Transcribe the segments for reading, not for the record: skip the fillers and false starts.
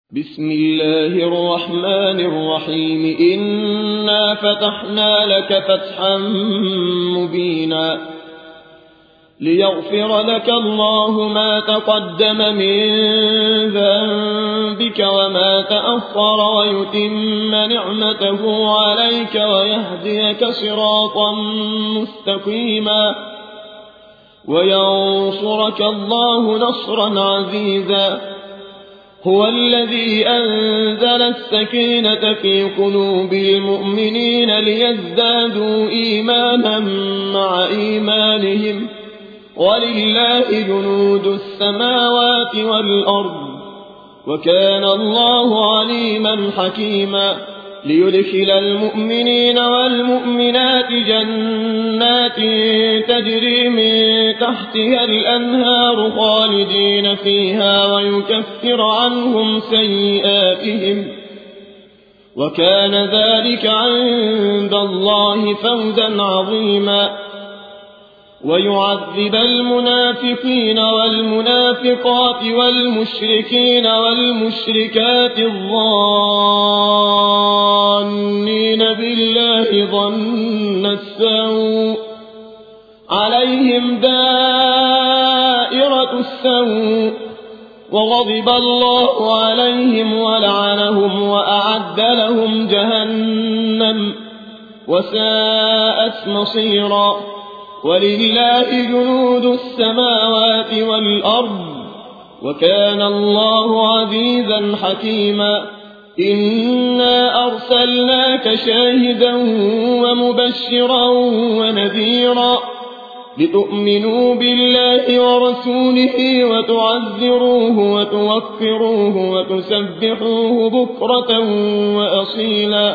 بسم الله الرحمن الرحيم إنا فتحنا لك فتحا مبينا ليغفر لك الله ما تقدم من ذنبك وما تأخر ويتم نعمته عليك ويهديك صراطا مستقيما وينصرك الله نصرا عزيزا هو الذي أنزل السكينة في قلوب المؤمنين ليزدادوا إيمانا مع إيمانهم ولله جنود السماوات والأرض وكان الله عليما حكيما ليدخل المؤمنين والمؤمنات جنات تجري من تحتها الأنهار خالدين فيها ويكفر عنهم سيئاتهم وكان ذلك عند الله فوزا عظيما ويعذب المنافقين والمنافقات والمشركين والمشركات الظانين بالله ظن السوء عليهم دائرة السوء وغضب الله عليهم ولعنهم وأعد لهم جهنم وساءت مصيرا ولله جنود السماوات والأرض وكان الله عزيزا حكيما إنا أرسلناك شاهدا ومبشرا ونذيرا لتؤمنوا بالله ورسوله وتعزروه وتوقروه وتسبحوه بكرة وأصيلا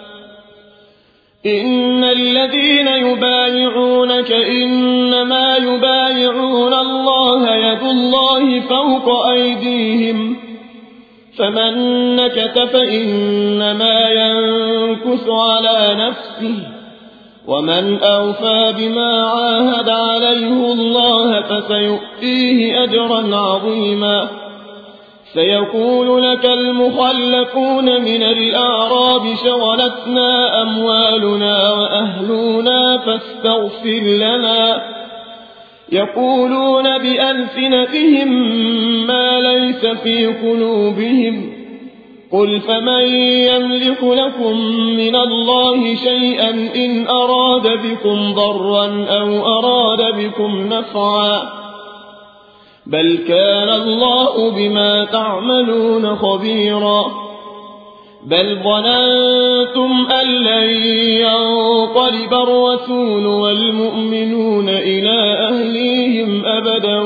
إن الذين يبايعونك إنما يبايعون الله يد الله فوق أيديهم فمن نكث فإنما ينكث على نفسه ومن أوفى بما عاهد عليه الله فسيؤتيه أجرا عظيما سيقول لك المخلفون من الأعراب شغلتنا أموالنا وأهلنا فاستغفر لنا يقولون بألسنتهم ما ليس في قلوبهم قل فمن يملك لكم من الله شيئا إن أراد بكم ضرا أو أراد بكم نفعا بل كان الله بما تعملون خبيرا بل ظننتم أن لن ينقلب الرسول والمؤمنون إلى أهليهم أبدا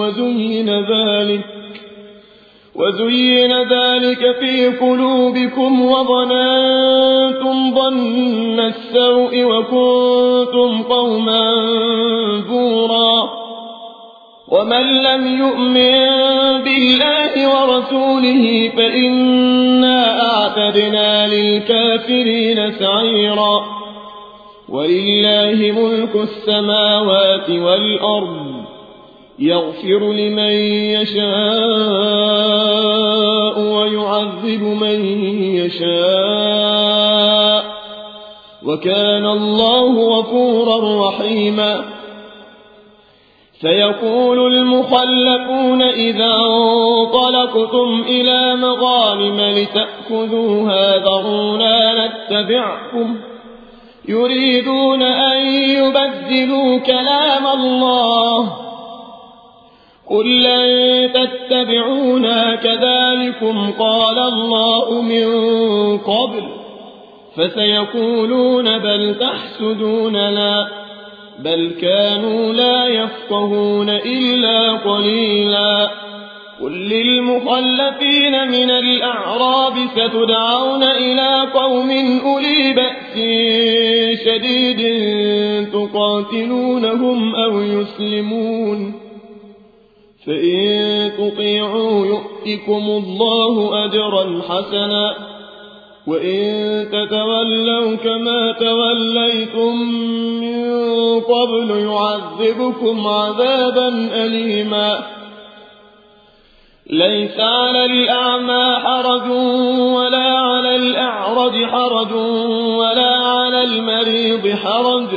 وزين ذلك في قلوبكم وظننتم ظن السوء وكنتم قوما بورا ومن لم يؤمن بالله ورسوله فإنا أعتدنا للكافرين سعيرا ولله ملك السماوات والأرض يغفر لمن يشاء ويعذب من يشاء وكان الله غفورا رحيما سيقول المخلفون إذا انطلقتم إلى مغانم لتأخذوها ذرونا نتبعكم يريدون أن يبدلوا كلام الله قل لن تتبعونا كذلكم قال الله من قبل فسيقولون بل تحسدوننا بل كانوا لا يفقهون إلا قليلا قل للمخلفين من الأعراب ستدعون إلى قوم أولي بأس شديد تقاتلونهم أو يسلمون فإن تطيعوا يؤتكم الله أجرا حسنا وإن تتولوا كما توليتم من قبل يعذبكم عذابا أليما ليس على الأعمى حرج ولا على الأعرج حرج ولا على المريض حرج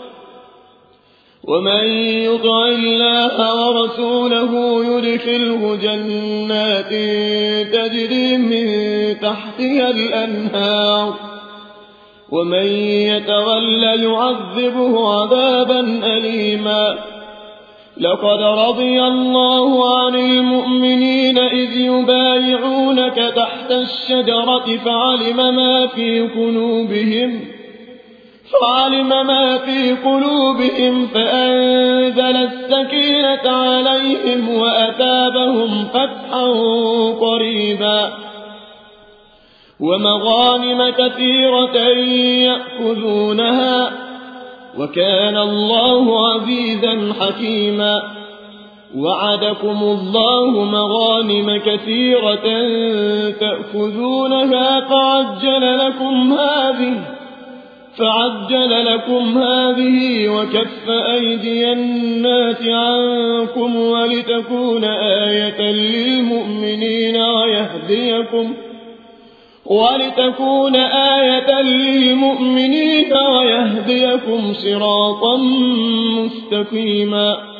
ومن يطع الله ورسوله يدخله جنات تجري من تحتها الأنهار ومن يتولى يعذبه عذابا أليما لقد رضي الله عن المؤمنين إذ يبايعونك تحت الشجرة فعلم ما في قلوبهم فأنزل السكينة عليهم وأثابهم فتحا قريبا ومغانم كثيرة يأخذونها وكان الله عزيزا حكيما وعدكم الله مغانم كثيرة تأخذونها فعجل لكم هذه وكف أيدي الناس عنكم ولتكون آية للمؤمنين ويهديكم صراطا مستقيما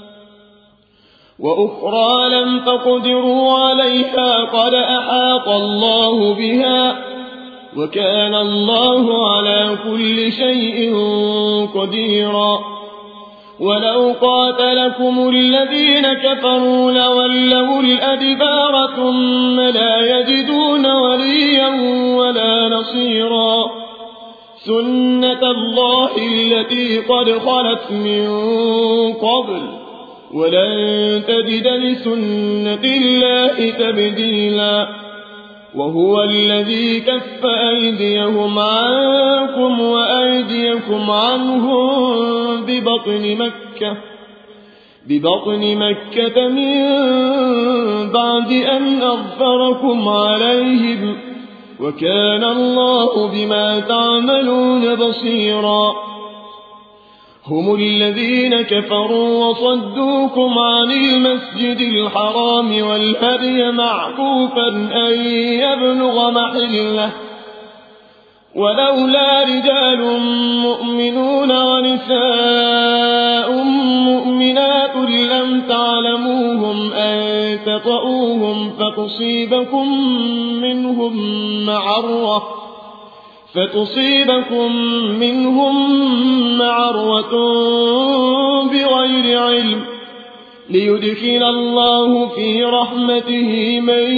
وأخرى لم تقدروا عليها قد أحاط الله بها وكان الله على كل شيء قديرا ولو قاتلكم الذين كفروا لولوا الأدبار ثم لا يجدون وليا ولا نصيرا سنة الله التي قد خلت من قبل ولن تجد لسنة الله تبديلا وهو الذي كف أيديهم عنكم وأيديكم عنهم ببطن مكة من بعد أن أظفركم عليهم وكان الله بما تعملون بصيرا هم الذين كفروا وصدوكم عن المسجد الحرام والهدي معكوفا أن يبلغ محله ولولا رجال مؤمنون ونساء مؤمنات لم تعلموهم أن تطؤوهم فتصيبكم منهم معرة بغير علم ليدخل الله في رحمته من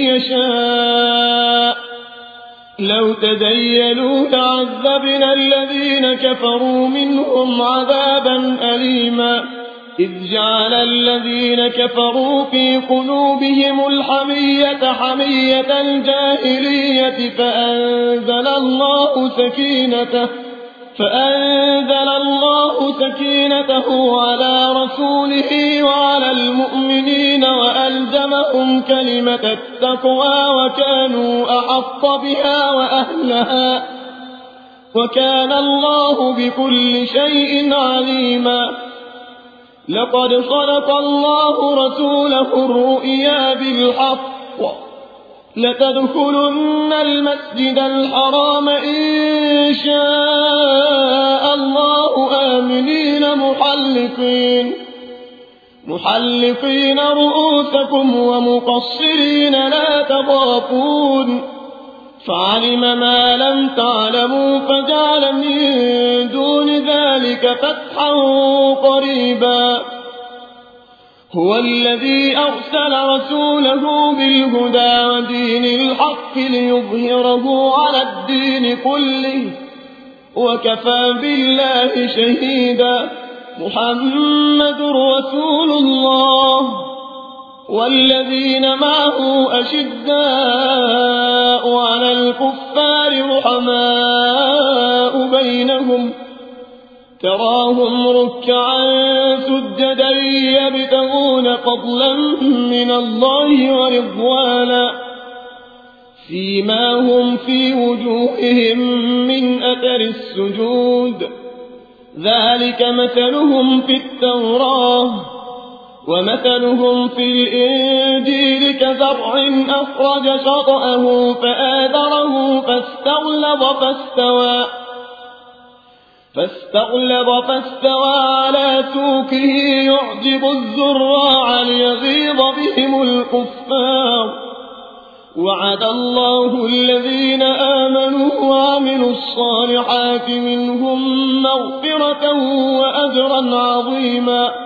يشاء لو تزيلوا لعذبنا الذين كفروا منهم عذابا أليما إذ جعل الذين كفروا في قلوبهم الحمية حمية الجاهلية فأنزل الله سكينته على رسوله وعلى المؤمنين وألزمهم كلمة التقوى وكانوا أحق بها وأهلها وكان الله بكل شيء عليما لقد صدق الله رسوله الرؤيا بالحق لتدخلن المسجد الحرام إن شاء الله آمنين محلقين رؤوسكم ومقصرين لا تخافون فعلم ما لم تعلموا فجعل من دون ذلك فتحا قريبا هو الذي أرسل رسوله بالهدى ودين الحق ليظهره على الدين كله وكفى بالله شهيدا محمد رسول الله والذين معه أشداء على الكفار رحماء بينهم تراهم ركعا سجدا يبتغون فضلا من الله ورضوانا فيما هم في وجوههم من أثر السجود ذلك مثلهم في التوراة ومثلهم في الإنجيل كزرع أخرج شطأه فآذره فاستغلظ فاستوى على سوقه يعجب الزراع ليغيظ بهم الكفار. وعد الله الذين آمنوا وعملوا الصالحات منهم مغفرة وأجرا عظيما.